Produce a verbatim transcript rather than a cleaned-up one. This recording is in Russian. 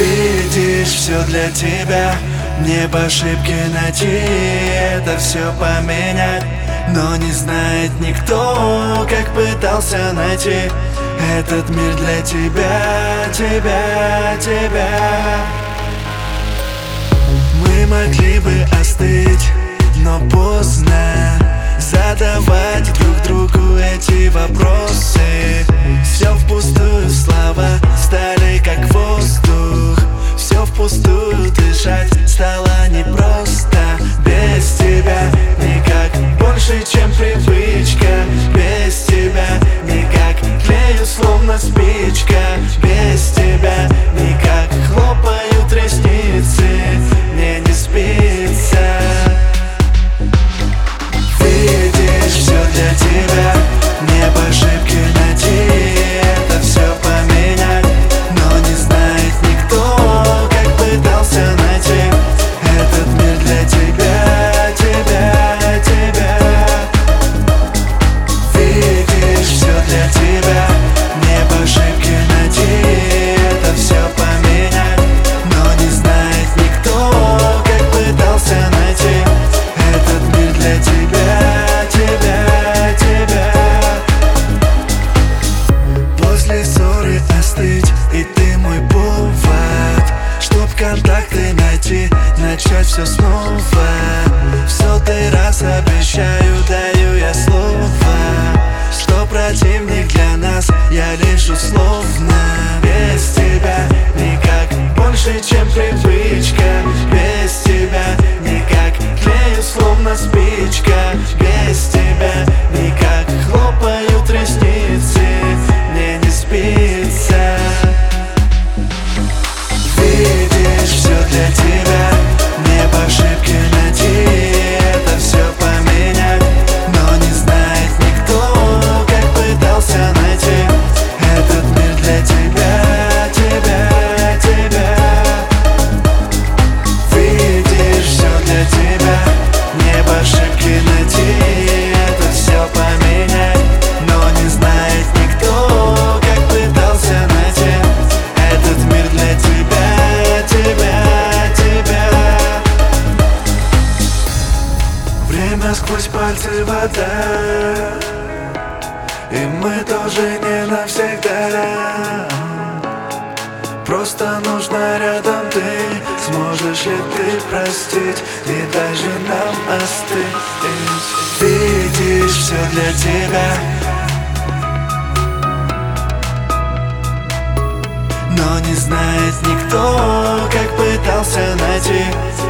Видишь, все для тебя, не по ошибке найти, это все поменять. Но не знает никто, как пытался найти этот мир для тебя, тебя, тебя. Мы могли бы остыть, но поздно задавать друг другу эти вопросы. Все впустую, слова стали как воздух. Все впустую, дышать стало непросто. Без тебя никак, больше чем привычка. Без тебя никак, клею словно спичка. Без тебя никак, хлопают ресницы, мне не спится. Видишь, все для тебя, не по ошибке найти, это все поменять. Но не знает никто, как пытался найти этот мир для тебя, тебя, тебя. Видишь, все для тебя, не по ошибке найти, это все поменять. Но не знает никто, как пытался найти этот мир для тебя, тебя, тебя. После ссоры остыть, и ты мой повод, чтоб контакты найти, начать все снова. В сотый раз обещаю, даю я слово, что противник для нас, я лишь условно. Без тебя никак, больше чем привычка. Без тебя никак, клею словно спичка. Без тебя никак, хлопают ресницы, мне не спится. Видишь, все для тебя, не по ошибке найти, это все поменять. Но не знает никто, как пытался найти этот мир для тебя, тебя, тебя. Видишь, все для тебя, не по ошибке найти, это все поменять. Но не знает никто, как пытался найти этот мир для тебя, тебя, тебя. Время сквозь пальцы вода, и мы тоже не навсегда. Просто нужно рядом ты, сможешь ли ты простить и даже нам остыть. Видишь, все для тебя, но не знает никто, как пытался найти